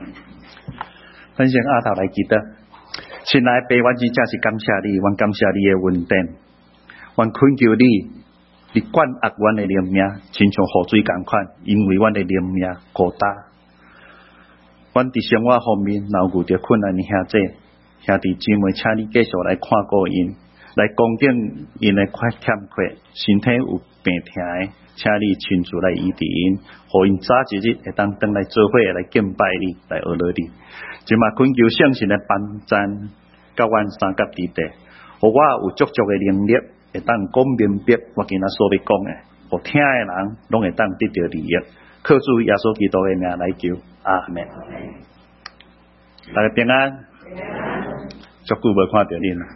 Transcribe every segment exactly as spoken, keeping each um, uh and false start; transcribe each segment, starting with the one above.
咱先阿头来记得，亲爱的爸，我真正是感谢你，我感谢你的恩典，我恳求你，你管握阮的灵命，亲像雨水同款，因为阮的灵命孤单。阮伫生活方面，若有遇到困难的兄弟兄弟姊妹，请你继续来看顾因，来恭敬因的缺欠缺，身体有病痛的，请你亲自来医治因，互因早一日会当转来做伙来敬拜你，来学乐你。即嘛恳求圣神的帮赞，甲阮三甲地地，互我有足足的能力，会当讲明白我今仔所要讲的，互听的人拢会当得到利益。靠主耶稣基督的名来求，阿门。大家平安，足久无看到恁啦。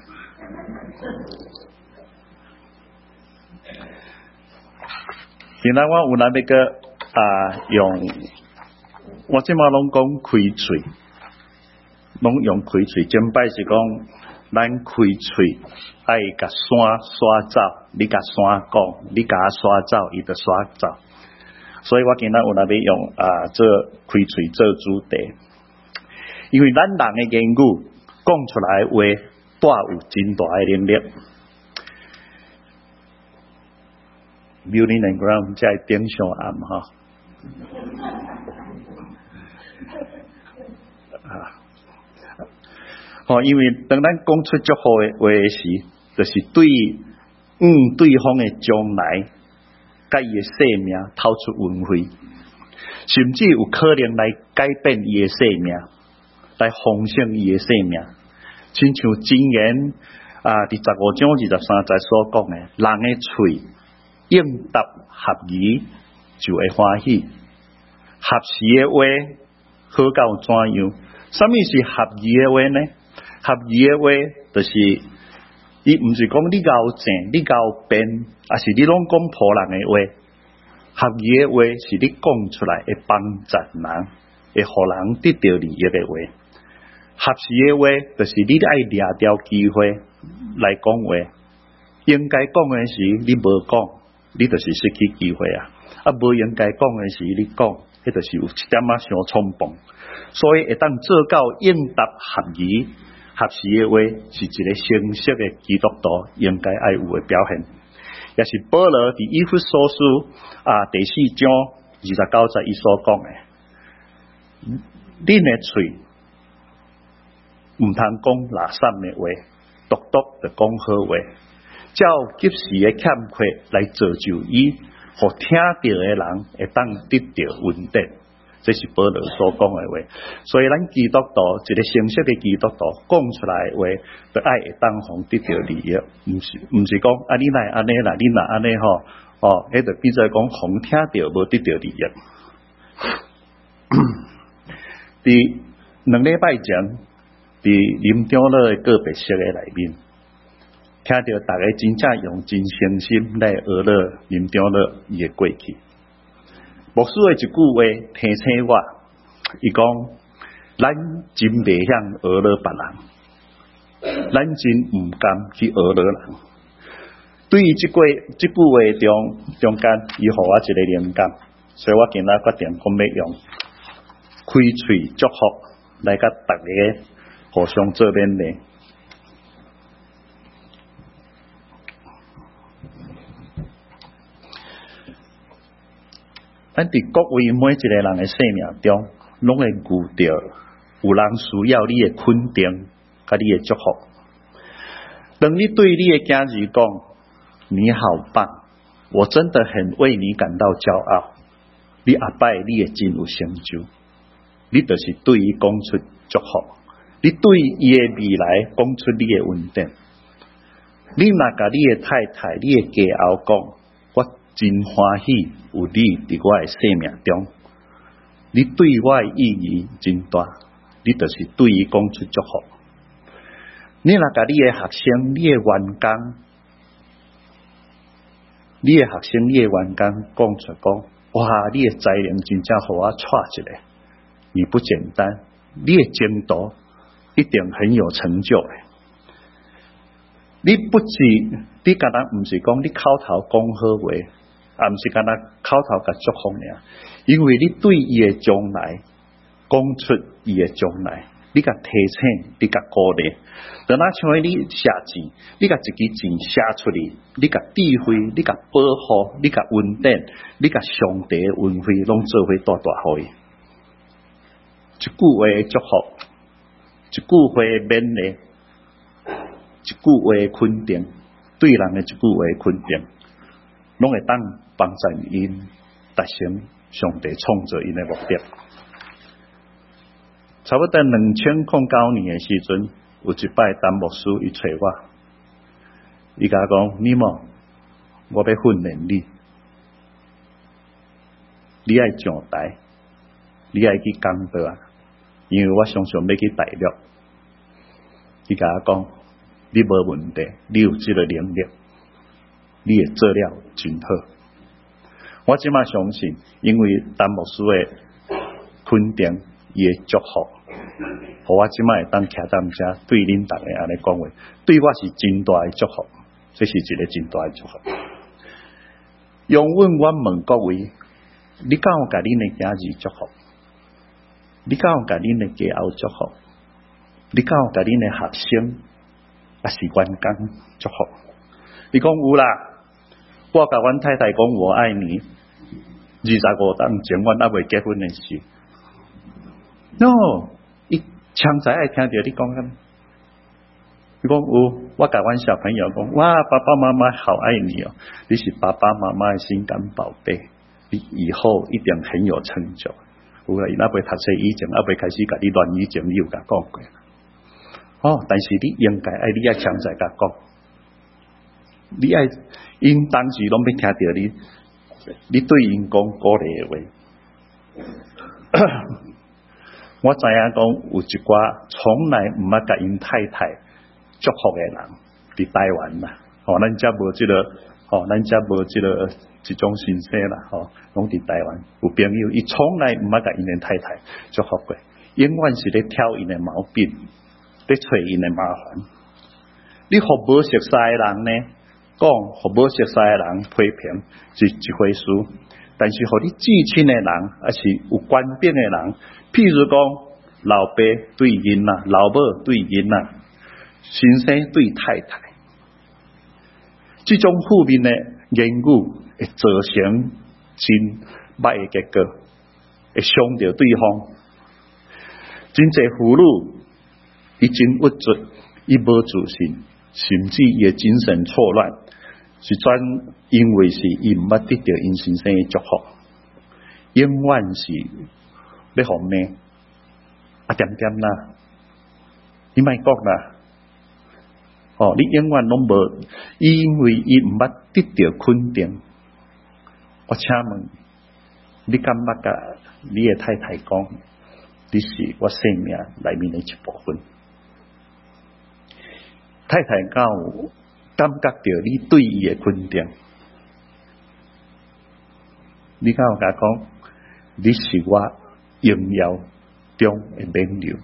现在我有来要个啊用，我即马拢讲开喙，拢用开喙。前摆是讲咱开喙，爱甲山刷走，你甲山讲，你甲刷走，伊就刷走。所以我今仔有来要用啊做开喙做主题，因为咱人的言语讲出来的话，带有真大的能力。Building and ground 即系顶上暗哈，啊，哦，因为当咱讲出足好的话时，就是对嗯对方的将来。甲伊的生命透出恩惠，甚至有可能来改变伊的生命，来丰盛伊的生命。亲像箴言啊，第十五章二十三节所讲的，人的喙应答合宜，就会欢喜。合时的话，好到怎样？什么是合宜的话呢？合宜的话，就是伊毋是讲你够正，你够变。也是你拢讲普人的话，合宜的话是你讲出来会帮助人，会互人得到利益的话。合时的话，就是你爱抓到机会来讲话。应该讲的时你无讲，你就是失去机会啊！啊，无应该讲的时你讲，迄就是有一点仔伤冲动。所以会当做到应答合宜、合时的话，是一个成熟的基督徒应该爱有的表现。也是保罗伫以弗所书啊第四章二十九节伊所讲的，恁的喙毋通讲垃圾的话，独独就讲好话，照及时的欠缺来造就伊，互听到的人会当得到恩典。这是保罗所讲的话，所以咱基督徒一个成熟的基督徒讲出来的话，就爱会当互得到利益，毋是毋是讲啊你来安尼啦，你若安尼吼，哦，迄就比做讲互听到无得到利益。伫两礼拜前，伫林长乐的个别式的内面，听到大家真正用真诚心来学乐林长乐伊的过去。牧师的一句话提醒我，伊讲：咱真袂晓学了别人，咱真毋甘去学了人。对于这句这句话中中间，伊互我一个灵感，所以我今仔决定讲要用开喙祝福来甲大家互相做勉励。咱伫各位每一个人的生命中，拢会遇到有人需要你的肯定，甲你的祝福。当你对你的家人讲：“你好棒，我真的很为你感到骄傲。”你阿拜你的真有成就，你就是对伊讲出祝福，你对伊的未来讲出你的恩典。你若甲你的太太、你的家后讲：“我真欢喜有你伫我的生命中，你对我的意义真大，你就是对伊讲出祝福。”你若甲你的学生、你的员工、你的学生、你的员工讲出讲，哇，你的才能真正互我带一个，你不简单，你的前途一定很有成就的。你不是你敢若毋是讲你口头讲好话，也毋是敢若口头甲祝福尔，因为你对伊的将来讲出伊的将来，你甲提醒，你甲鼓励。就那像你写字，你甲一支字写出嚟，你甲智慧，你甲保护，你甲稳定，你甲上帝的恩惠，拢做伙大大好伊。一句话的祝福，一句话的勉勵，一句话的肯定，对人的一句话的肯定，拢会当帮助因达成上帝创造因的目的。差不多两千零九年的时阵，有一摆陈牧师伊找我，伊甲我讲：你莫，我要训练你，你爱上台，你爱去讲道啊，因为我常常要去大陆。伊甲我讲：你无问题，你有这个能力，你会做了真好。我即马相信，因为陈牧师的肯定，伊的祝福。互我即摆会当徛踮遮对恁逐个安尼讲话，对我是真大的祝福，这是一个真大的祝福。永远我问各位，你敢有甲恁的囝儿祝福？你敢有甲恁的家后祝福？你敢有甲恁的学生也是员工祝福？你讲有啦，我甲阮太太讲我爱你，二十五当前阮还未结婚的时 ，no。伊常在爱听到你讲咁，你讲有，我甲阮小朋友讲，哇，爸爸妈妈好爱你哦，你是爸爸妈妈的心肝宝贝，你以后一定很有成就。有啦，伊那未读册以前，还未开始甲你乱以前，你有甲讲过。哦，但是你应该爱，你爱常在甲讲，你爱，因当时拢要听到你，你对因讲鼓励的话。我知影讲有一寡从来毋捌甲因太太祝福的人，伫台湾啦，吼、哦，咱遮无即个，吼、哦，咱遮无即个一种形式啦，吼、哦，拢伫台湾有朋友，伊从来毋捌甲因的太太祝福过，永远是咧挑因的毛病，咧找因的麻烦。你互无熟悉的人呢，讲互无熟悉的人批评是一回事。但是，互你至亲的人，还是有官兵的人，譬如讲老爸对囡仔，老母对囡仔，先生对太太，这种负面的言语会造成真歹的结果，会伤到对方。真侪妇女，伊真郁卒，伊无自信，甚至伊的精神错乱。是专因为是伊毋捌得到因先生的祝福，永远是要互骂啊点点啦，你莫讲啦，哦，你永远拢无，因为伊毋捌得到肯定。我请问，你敢捌甲你的太太讲，你是我生命内面的一部分？太太敢有感觉到你对伊的肯定？你敢有甲讲，你是我荣耀中的冕旒？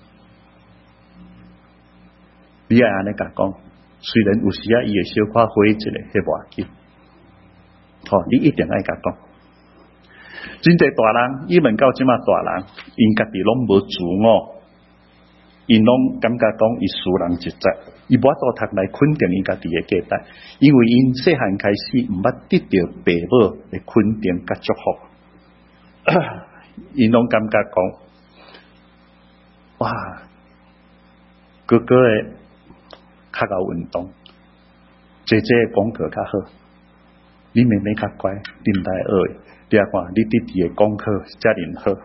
你爱安尼甲讲，虽然有时啊，伊会小可回一个，迄无要紧。吼、哦，你一定爱甲讲。真侪大人，伊问到即马大人，因家己拢无自我，因拢感觉讲伊输人一截。伊无法度读来肯定伊家己的价值，因为因细汉开始毋捌得到爸母的肯定甲祝福，因拢感觉讲，哇，哥哥的较有运动，姐姐的功课较好，你妹妹较乖，你毋来学的，你啊看你弟弟的功课遮尔好，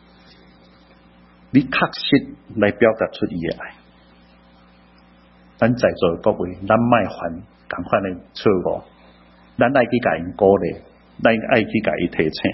你确实来表达出伊的爱。咱在座各位，咱莫犯同款的错误，咱爱去甲因鼓励，咱爱去甲伊提醒。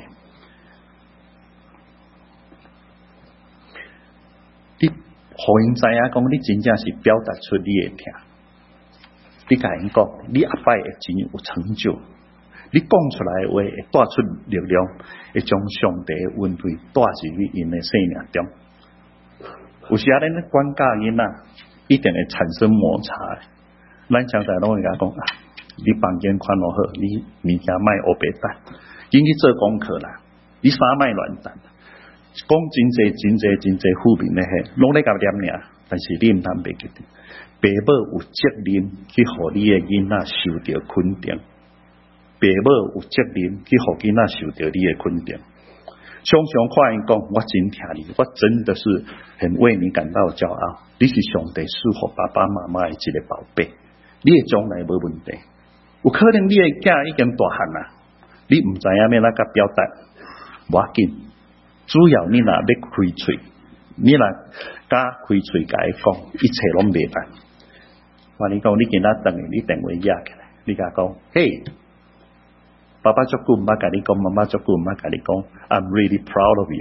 你互因知影讲，你真正是表达出你的听。你甲因讲，你后摆会真有成就。你讲出来的话会带出力量，会将上帝的恩惠带入去因的生命中。有时啊，咱咧管教囡仔，一定会产生摩擦。咱常常拢会甲讲啊，你房间看落好，你物件莫黑白蛋，紧去做功课啦，你衫莫乱澹。 讲真济真济真济负面的嘿，拢咧甲念尔，但是你毋通袂记得，爸母有责任去互你的囡仔受到肯定，爸母有责任去互囡仔受到你的肯定。常常看因讲，我真疼你，我真的是很为你感到骄傲。你是上帝赐予爸爸妈妈的一个宝贝，你的将来无问题。有可能你的囝已经大汉啦，你毋知影要哪甲表达，无要紧。主要你若要开喙，你若敢开喙甲伊讲，一切拢袂难。我你讲，你今仔等下你电话压起来，你甲讲，嘿，爸爸足久毋捌甲你讲，妈妈足久毋捌甲你讲 ，I'm really proud of you。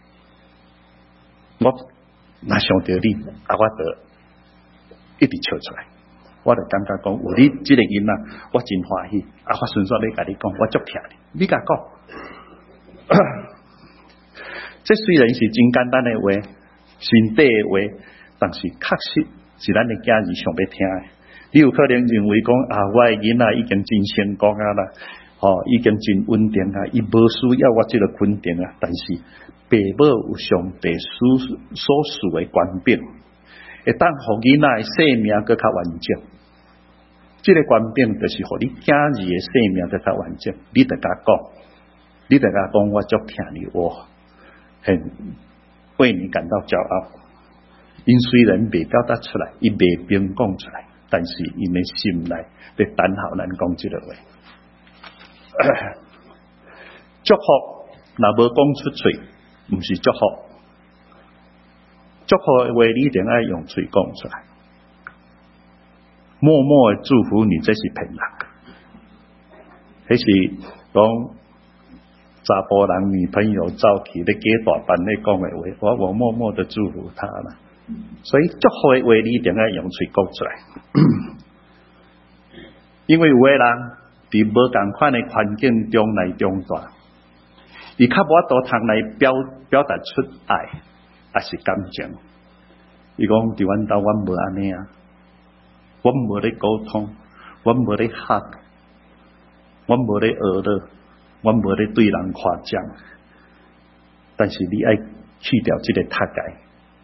我若想到你，啊，我就一直笑出来。我就感觉讲，有你这个囡仔，我真欢喜。啊，我顺续要甲你讲，我足疼你。你甲讲。这虽然是真简单的话，心底的话，但是确实是咱的家人上要听的。你有可能认为讲啊，我的囡仔已经真成功啊啦，哦，已经真稳定啊，伊无需要我这个肯定啊。但是爸母有上帝所所赐的权柄，会当互囡仔的生命更较完整。这个权柄就是互你家儿的生命更较完整。你得甲讲，你得甲讲，我足疼你我。很为你感到骄傲，因虽然未表达出来，伊未明讲出来，但是因的心内在等候咱讲这个话。祝福若无讲出嘴，毋是祝福。祝福的话，你一定要用嘴讲出来。默默的祝福你，这是骗人。迄是讲。查甫人女朋友走去咧假大班咧讲的话，我我默默的祝福他啦。所以祝福的话，你一定要用嘴讲出来。因为有的人伫无共款的环境中来长大，伊较无法度通来表表达出爱，还是感情。伊讲伫阮兜，阮无安尼啊，阮无咧沟通，阮无咧合，阮无咧学乐。我无咧对人夸奖，但是你爱去掉这个塔解。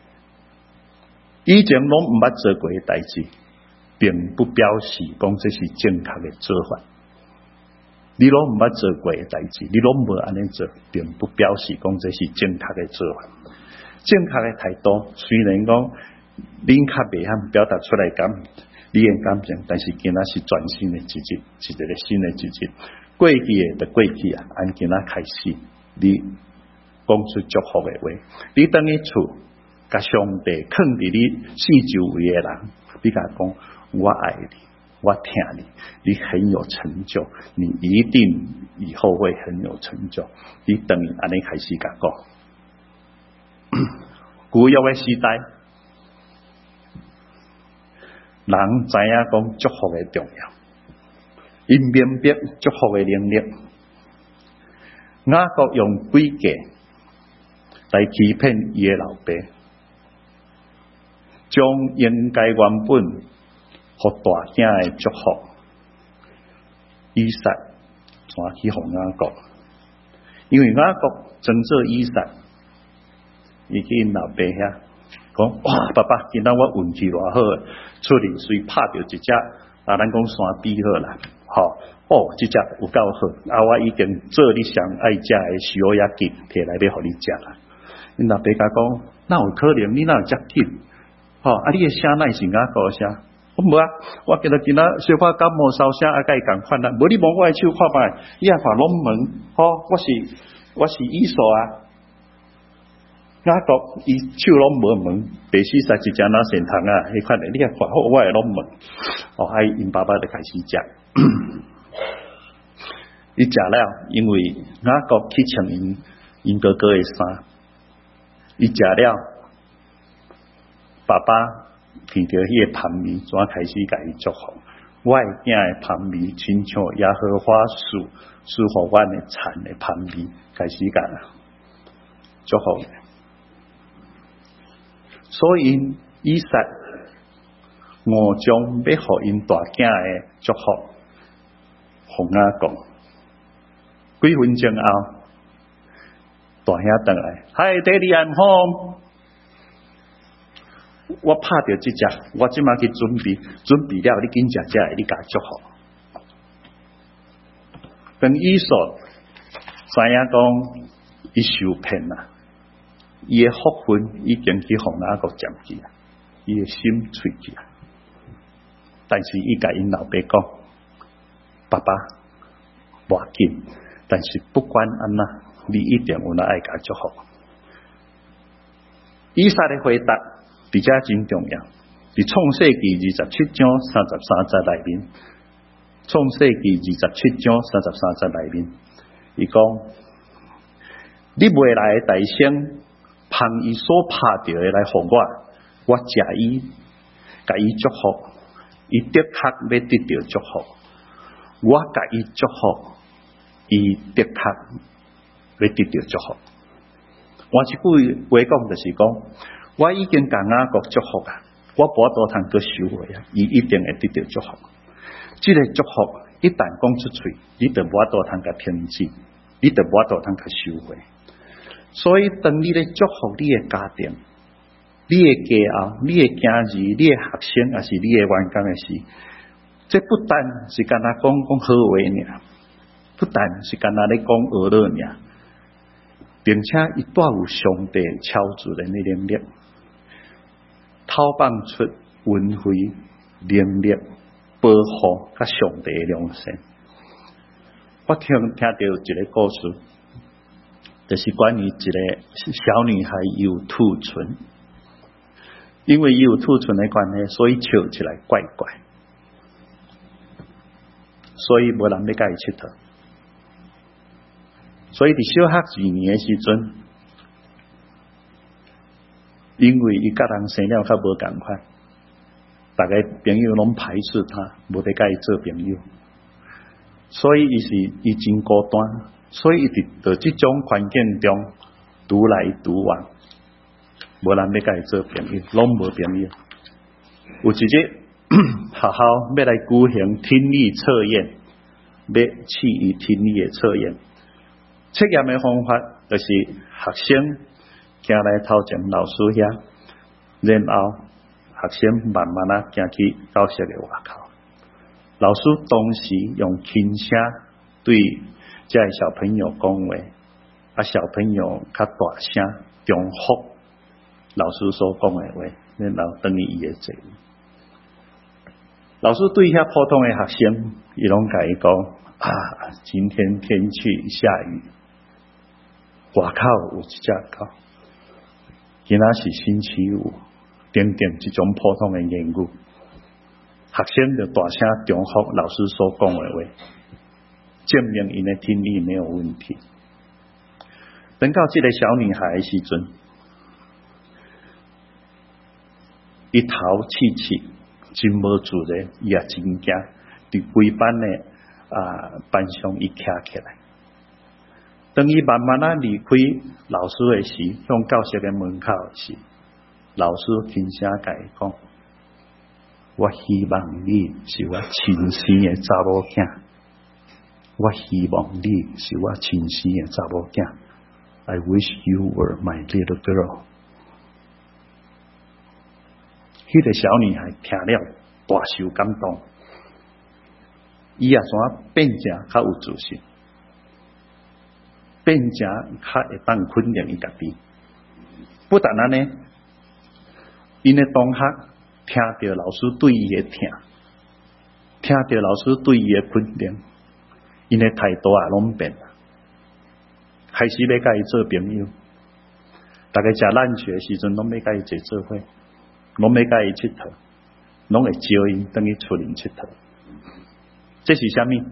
以前拢毋捌做过的代志，并不表示讲这是正确的做法。你拢毋捌做过的代志，你拢无安尼做，并不表示讲这是正确的做法。正确的态度，虽然讲恁较袂晓表达出来感你的感情，但是今仔是全新的一日，是一个新的一日。过去的就过去啊，按今仔开始，你讲出祝福的话，你等于厝，甲上帝藏伫你四周围的人，你甲讲，我爱你，我疼你，你很有成就，你一定以后会很有成就。你等于安尼开始甲讲。古约的时代，人知影讲祝福的重要。因明白祝福的能力，雅各用诡计来欺骗伊的老爸，将应该原本互大囝的祝福，以撒传去互雅各，因为雅各争做以撒，伊去因老爸遐讲：哇，爸爸，今仔我运气偌好，出去随拍到一只啊，咱讲山猪好啦。好哦，这只有够好，啊！我已经做你上爱食的烧鸭鸡，摕来要互你食啦。因老爸甲讲，哪有可能？你哪有遮紧？吼、哦！啊，你的声乃是雅各声，我无啊！我今日今仔小可感冒烧声，啊，甲伊共款啦。无你摸我的手看觅，你啊看拢问，吼、哦！我是我是以扫啊。雅各伊手拢无问，白死杀一只哪神通啊？迄款的，你啊看好，我会拢问。哦，啊，因爸爸就开始食。伊食了，因为雅各去穿因因哥哥的衫，伊食了，爸爸闻到迄个香味，怎开始甲伊祝福？我的囝的香味，亲像耶和华树赐予阮的产的香味，开始甲祝福。所以以撒我将要互因大囝的祝福。互雅各几分钟后， 大兄回来，嗨，爹哋安好。我拍到这只，我即马去准备，准备了，你紧食食，你甲祝福。跟伊说，知影讲伊受骗啦，伊的福分已经去互哪个占去啊，伊的心碎去啊。但是伊甲因老爸讲，爸爸，无要紧，但是不管安那，你一定有那爱甲祝福。以撒的回答。比较真重要，伫创世纪二十七章三十三节内面，创世纪二十七章三十三节内面，伊讲：你未来的大星，凭伊所拍到的来互我，我食伊，甲伊祝福，伊的确要得到祝福，我甲伊祝福，伊的确要得到祝福。换一句话讲，就是讲。我已经甲雅各祝福啊，我无多通去收回啊，伊一定会得到祝福。这个祝福一旦讲出嘴，你就无多通甲停止，你就无多通甲收回。所以，当你咧祝福你的家庭、你的家后、你的囝儿、你的学生，还是你的员工的时，这不单是干那讲讲好话尔，不但是干那咧讲娱乐尔，并且伊带有上帝超自然的能力。透放出恩惠、能力、保护甲上帝的良善。我听听到一个故事，就是关于一个小女孩有兔唇，因为有兔唇的关系，所以笑起来怪怪，所以无人要甲伊佚佗。所以伫小学二年的时阵。因为伊甲人生了较无共款，大家朋友拢排斥他，无得甲伊做朋友，所以伊是伊真孤单，所以伊伫在即种环境中独来独往，无人要甲伊做朋友，拢无朋友。有一日学校要来举行听力测验，要试伊听力的测验，测验的方法就是学生。行来头前老师遐，然后学生慢慢啊行去教室的外口。老师当时用轻声对这些小朋友讲话，啊小朋友较大声重复老师所讲的话，然后等于伊的座位。老师对遐普通的学生，伊拢甲伊讲啊，今天天气下雨，外口有一只狗。今仔是星期五，等等这种普通的言语，学生就大声重复老师所讲的话，证明因的听力没有问题。等到这个小女孩的时阵，伊头气气，真无自然，伊也真惊，伫规班的啊班上伊徛起来。当伊慢慢啊离开老师的时，向教室的门口时，老师轻声甲伊讲：“我希望你是我亲生的查某囝，我希望你是我亲生的查某囝。I wish you were my little girl。”迄个小女孩听了大受感动，伊也怎变成较有自信。变成较会当肯定伊家己，不但安尼，因的同学听到老师对伊的听，听到老师对伊的肯定，因的态度也拢变了，开始要甲伊做朋友。大家食烂学的时阵，拢要甲伊坐做伙，拢要甲伊佚佗，拢会招因等于出面佚佗。这是啥物？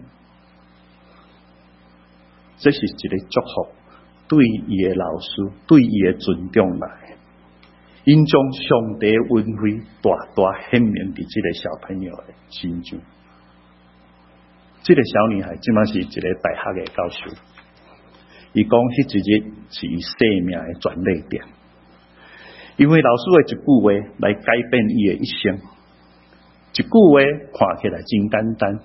这是一个祝福，对伊的老师，对伊的尊重来，因将上帝恩惠大大显明伫这个小朋友的心中。这个小女孩即马是一个大学的教授，伊讲迄一日是伊生命的转捩点，因为老师的一句话来改变伊的一生。一句话看起来真简单，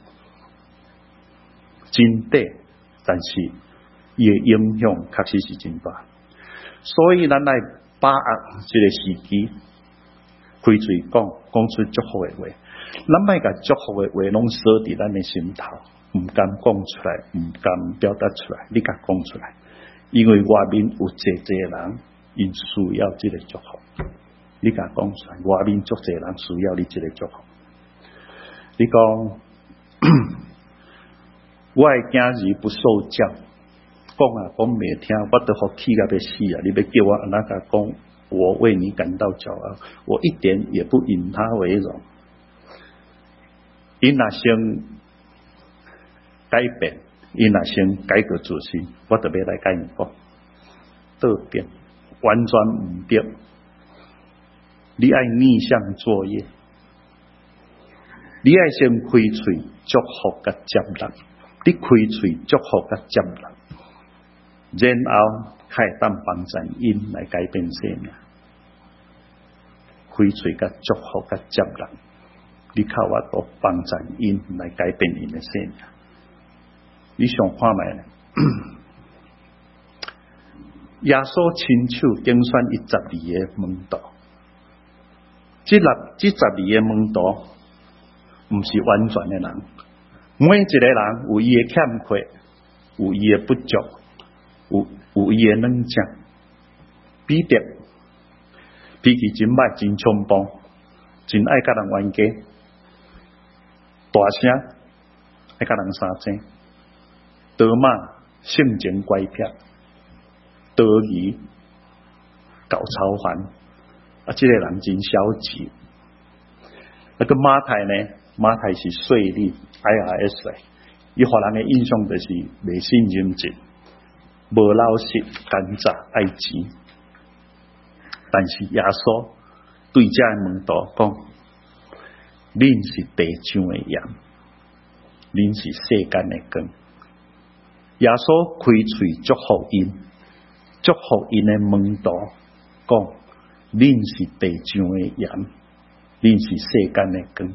真短，但是伊的影响确实是真大。 所以咱来把握这个时机，开嘴讲，讲出祝福的话。咱莫甲祝福的话拢锁伫咱的心头，唔敢讲出来，唔敢表达出来。你甲讲出来，因为外面有侪侪人，因需要这个祝福。你甲讲出来，外面足侪人需要你这个祝福。你讲，我的囝儿不受教，讲啊讲袂听，我都好气甲要死啊！你要叫我安那甲讲，我为你感到骄傲，我一点也不以他为荣。因若先改变，因若先改革自新，我特别来甲因讲，倒变完全唔对。你爱逆向作业，你爱先开喙祝福甲接纳，你开喙祝福甲接纳，然后才会当帮助因来改变生命。开喙甲祝福甲接纳。你靠我都帮助因来改变因的生命。你想看卖呢？耶稣亲手拣选一十二个门徒，这六这十二个门徒，唔是完全的人，每一个人有伊的欠缺，有伊的不足，有有伊的软弱。彼得脾气真歹，真冲动，真爱甲人冤家。大声爱甲人相争，多马性情乖僻，多疑搞超凡，啊，这个人真消极。那个马太呢？马太是税吏 I R S 的，伊互人的印象就是袂信任真，无老实，奸诈，爱钱。但是耶稣对这个门徒讲。恁是地上的盐，恁是世间的光。耶稣开喙祝福因，祝福因的门徒讲：恁是地上的盐，恁是世间的光。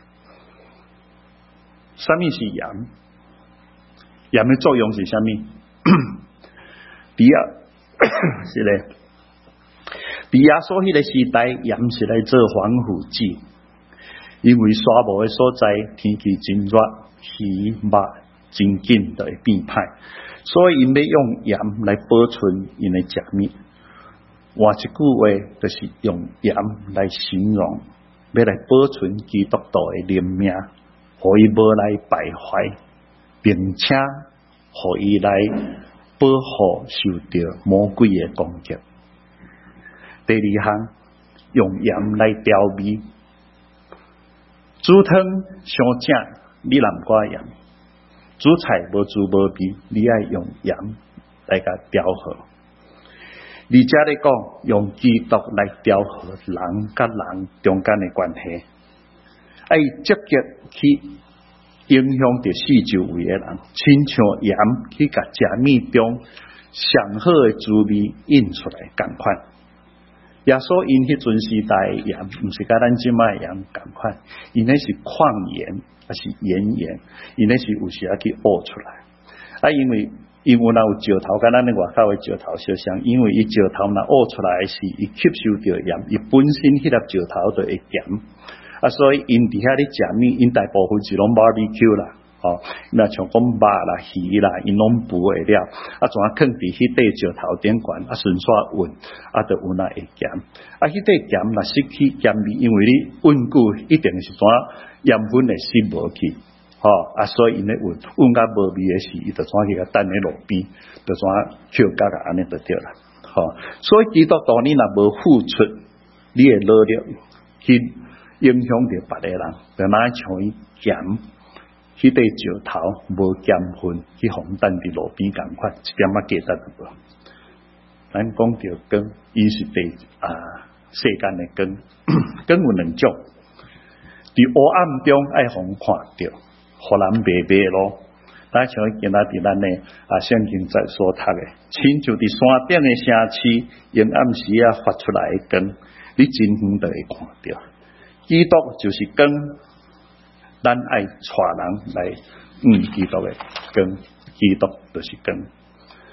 什么是盐？盐的作用是什么？伫啊，是咧。伫耶稣迄个时代，盐是来做防腐剂。因为沙漠的所在，天气真热，鱼肉真紧就会变歹，所以因要用盐来保存因的食物。换一句话，就是用盐来形容，要来保存基督徒的灵命，互伊无来败坏，并且互伊来保护受到魔鬼的攻击。第二项，用盐来调味。煮汤伤正，你南瓜盐；煮菜无煮无味，你爱用盐来甲调和。而且咧讲，用基督来调和人甲人中间的关系，爱积极去影响着四周围的人，亲像盐去甲食物中上好的滋味引出来共款。耶稣因迄阵时代的盐，毋是甲咱即卖盐共款，因那是矿盐，还是盐盐，因那是有时啊去挖出来。啊，因为因为若有石头，甲咱的外口的石头相像，因为伊石头若挖出来是伊吸收着盐，伊本身迄粒石头就会咸。啊，所以因伫遐咧食物，因大部分是拢 barbecue 啦。哦，那像讲肉啦、鱼啦，因拢不会了，啊，怎啊放伫迄块石头顶悬，啊，顺续运，啊，就有那会咸。啊，迄块咸若失去咸味，因为你运久，一定是怎盐分会失无去，吼、哦，啊，所以因咧运，运甲无味的时，伊就怎去甲等咧路边，就怎捡甲甲安尼就对啦，吼、哦。所以基督徒你若无付出，你的努力去影响着别个人，就哪像伊咸。迄块石头无咸分，去红蛋伫路边共款，一点仔价值都无。咱讲着光，伊是地啊世间的光，光有两种，伫黑暗中爱互看着，互人迷迷路。咱像今仔日咱的啊圣经在所读的，亲像伫山顶的城市，阴暗时啊发出来的光，你真远就会看着。基督就是光。咱爱带人来嗯基督的光，基督就是光。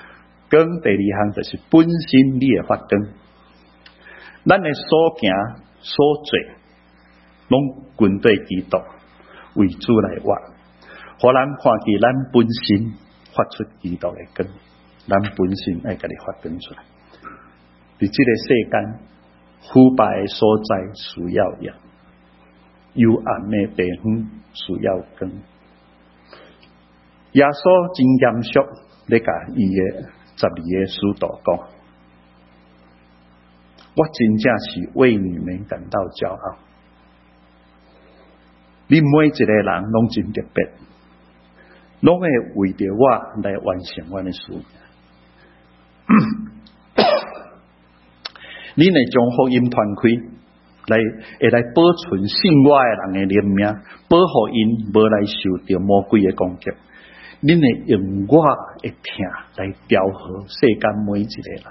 光第二项就是本身你的发光，咱的所行所做，拢军队基督为主来活，互人看见咱本身发出基督的光，咱本身爱甲你发光出来。伫这个世间，腐败的所在需要阳，幽暗的地方需要光。耶稣真严肃咧，甲伊的十二个使徒讲：我真正是为你们感到骄傲。你每一个人拢真特别，拢会为着我来完成我的事业。你会将福音传开，来会来保存信我的人的灵命，保护因无来受到魔鬼的攻击。恁会用我的听来调和世间每一个人，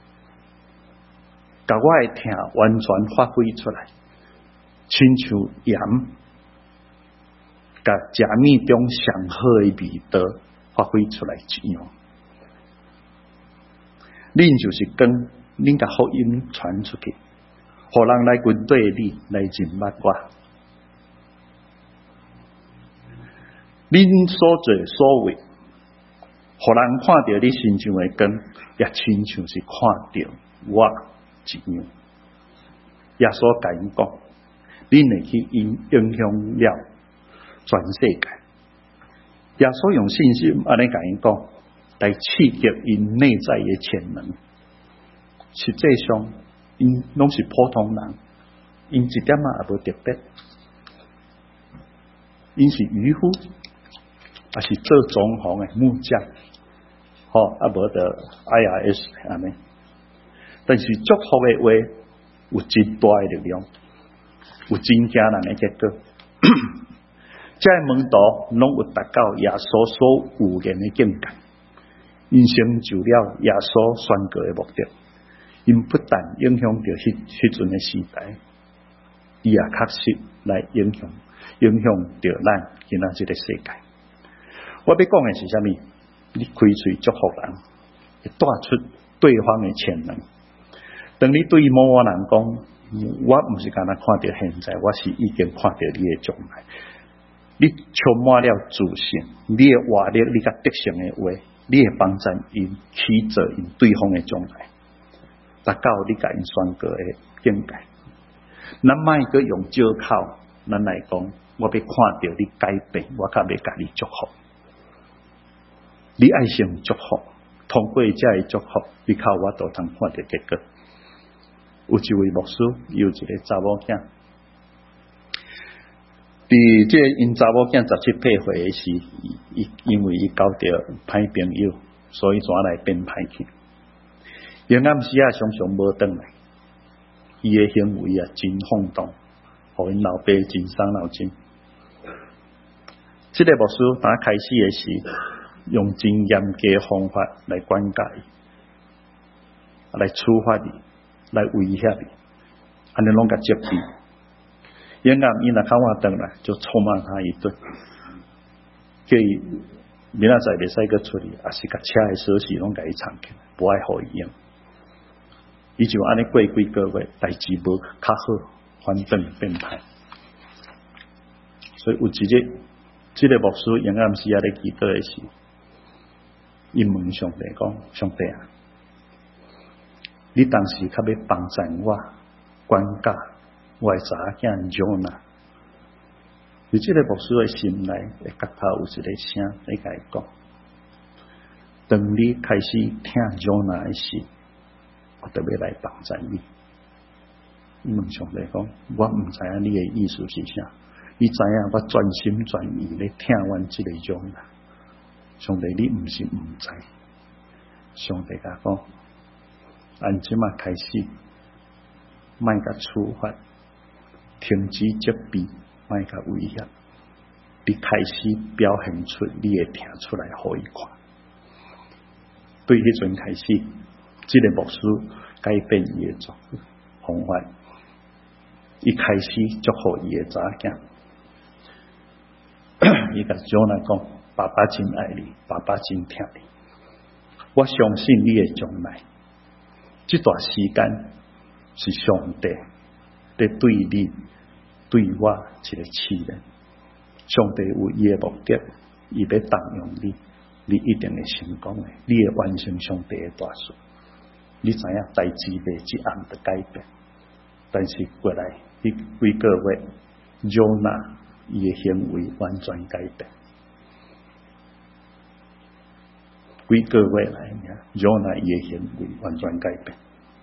把我的听完全发挥出来，亲像盐，把食米中上好的味道发挥出来一样。恁就是光，恁把福音传出去，互人来军队里来认捌我。恁所做所为，互人看到你身上的光，也亲像是看到我一样。耶稣甲因讲，恁会去影影响了全世界。耶稣用信心安尼甲因讲，来刺激因内在的潜能。实际上，因拢是普通人，因一点仔也无特别，因是渔夫。也是做总行的木匠，吼、哦，啊无得 I R S 安尼。但是祝福的话有真大的力量，有真惊人的结果。这门徒拢有达到耶稣所预言的境界，因成就了耶稣宣告的目的。因不但影响到迄迄阵的时代，伊也确实来影响影响到咱今仔这个世界。我要讲的是啥物？你开嘴祝福人，会带出对方的潜能。当你对某某人讲，我唔是干那看到现在，我是已经看到你的将来。你充满了自信，你的活力，你甲德行的话，你会帮助因起做因对方的将来，达到你甲因宣告的境界。咱莫个用借口，咱来讲，我要看到你改变，我较要甲你祝福。你爱先祝福，通过这个祝福，你靠我都通看到结果。有一位牧师，有一个查某囝，伫这因查某囝十七八岁的时，伊因为伊交到歹朋友，所以转来变歹去。伊暗时啊常常无转来，伊的行为啊真放荡，互因老爸真伤脑筋。这个牧师当开始的时，用真严格的方法来管教伊，来处罚伊，来威胁伊，安尼拢甲接伊。因暗伊若看我转来，就臭骂他一顿，叫伊明仔载袂使阁出去，也是甲车的锁匙拢甲伊藏起来，不爱互伊用。伊就安尼过几个月，代志无较好，反转变歹。所以有一日，这个牧师因暗时啊咧祈祷的时，伊问上帝讲：上帝啊，你当时较要帮助我管教我的查仔囝Jonah。伫这个牧师的心内，会角头有一个声在甲伊讲：当你开始听Jonah的时，我特别来帮助你。伊问上帝讲：我毋知影你的意思是啥？你知影我专心专意咧听阮即个Jonah。上帝，你毋是毋知。上帝甲讲，按即马开始，莫甲处罚，停止责备，莫甲威胁。你开始表现出你会听出来，互伊看。对迄阵开始，即、这个牧师改变伊的做方法，伊开始祝福伊的查囝。伊甲Jonah讲。爸爸真爱你，爸爸真疼你。 我相信你的将来，这段时间是上帝在对你对我一个试炼。上帝有伊的目的，伊要动用你，你一定会成功的，你会完成上帝的大事。你知影代志袂一暗的改变，但是过来你几个月，约拿伊的行为完全改变。几个月来，约拿伊的行为完全改变。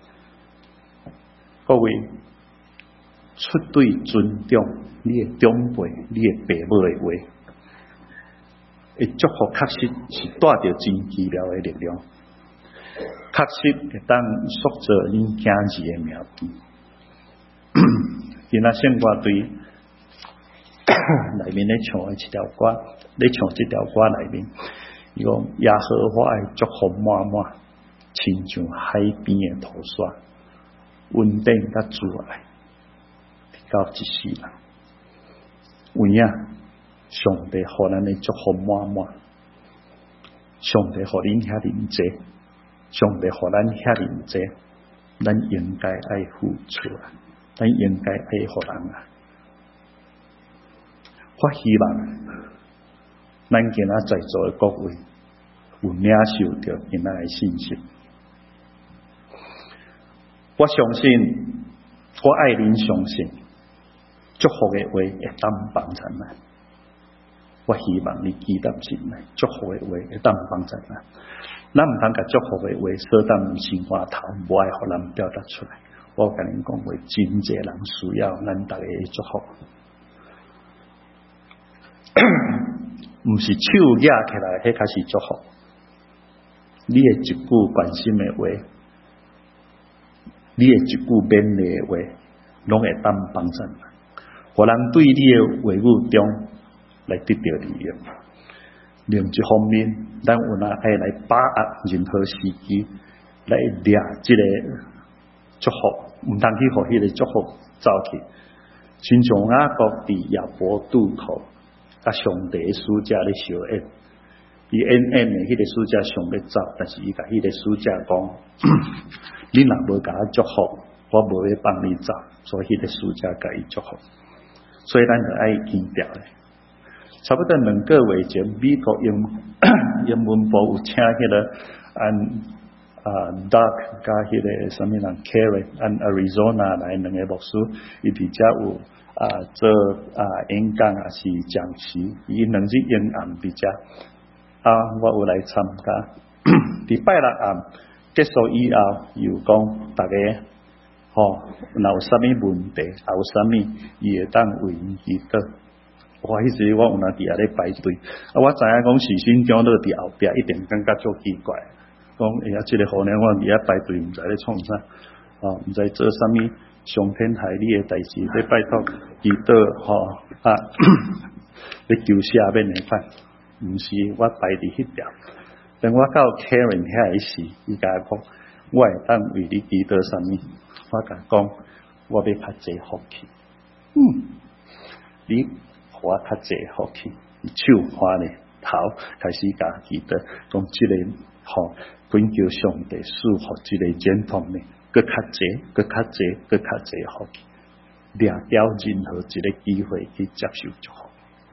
各位，出对尊重你的长辈、你的父母的话，会祝福确实是带着真奇妙的力量，确实会当塑造恁囝儿的命根。今仔先我对内面咧唱的一条歌，咧唱这条歌内面，伊讲耶和华的祝福满满，亲像海边的土沙，稳定甲自爱，到一世人。有影，上帝互咱的祝福满满，上帝互恁遐尼济，上帝互咱遐尼济，咱应该爱付出啊，咱应该爱互人啊。我希望咱今仔在座的各位有领受到今仔的信息。我相信，我爱恁相信，祝福的话会当帮助咱。我希望你记得进来，祝福的话会当帮助咱。咱唔通甲祝福的话说当心话头，无爱互人表达出来。我甲恁讲话，真济人需要咱大家的祝福。唔是手举起来，迄才是祝福。你的一句关心的话，你的一句勉励的话，拢会当帮助人，互人对你的话语中来得到利益。另一方面，咱有哪爱来把握任何时机，来掠这个祝福，唔通去互迄个祝福走去。亲像雅各伫亚伯渡口。甲上帝的使者咧相演，伊演演的迄个使者上要走，但是伊甲迄个使者讲：你若无甲我祝福，我无要帮你走。所以迄个使者甲伊祝福。所以咱就爱强调咧，差不多两个月前，美国英英文部有请迄个按啊 Doug 甲迄个什么人 Karen 按 Arizona 来两个牧师，伊伫遮有。啊，做啊演讲啊是讲师，伊两日演暗伫遮啊，我有来参加。伫拜六暗结束以后，又讲大家吼，若有啥物问题，也有啥物伊会当为伊祈祷。我迄时我有哪伫遐咧排队，啊，我知影讲是新疆落伫后壁，一定感觉足奇怪。讲哎呀，即个好娘我伫遐排队，毋知咧创啥，啊，毋知做啥物。上天害你的代志，要拜托祈祷吼啊，要求赦免的款，毋是我排伫迄条。等我到 Karen 遐个时，伊甲我讲，我会当为你祈祷啥物？我甲讲，我要较济福气。嗯，你互我较济福气，手花咧头开始甲祈祷，讲即个吼，恳求上帝赐福即个认同呢。佮较济，佮较济，佮较济福气，掠掉任何一个机会去接受祝福。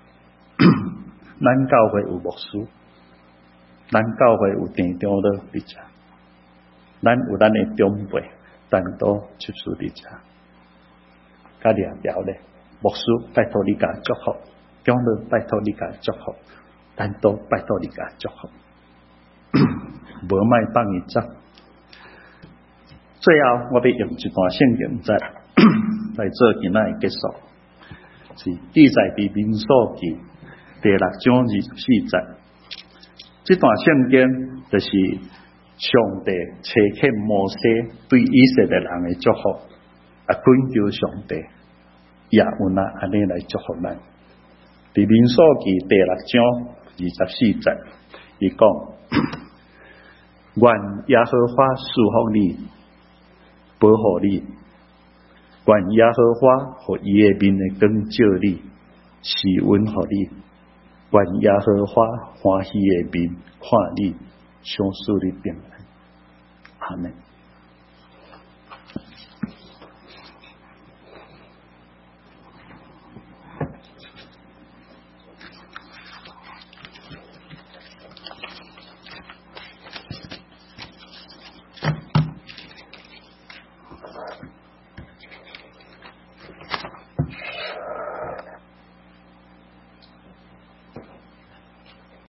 咱教会有牧师，咱教会有弟兄了伫遮，咱有咱的长辈单独出事伫遮，甲掠掉咧。牧师拜托你甲祝福，长老拜托你甲祝福，单独拜托你甲祝福，无卖放伊走。最后，我要用一段圣经节来做今仔的结束，是记载伫民数记第六章二十四节。这段圣经就是上帝差遣摩西对以色列人的祝福，啊，恳求上帝也有那安尼来祝福咱。伫民数记第六章二十四节，伊讲：愿耶和华赐福你。保护你，愿耶和华互伊的面的光照你，施温互你，愿耶和华欢喜的面看你， 相属的平安。阿们。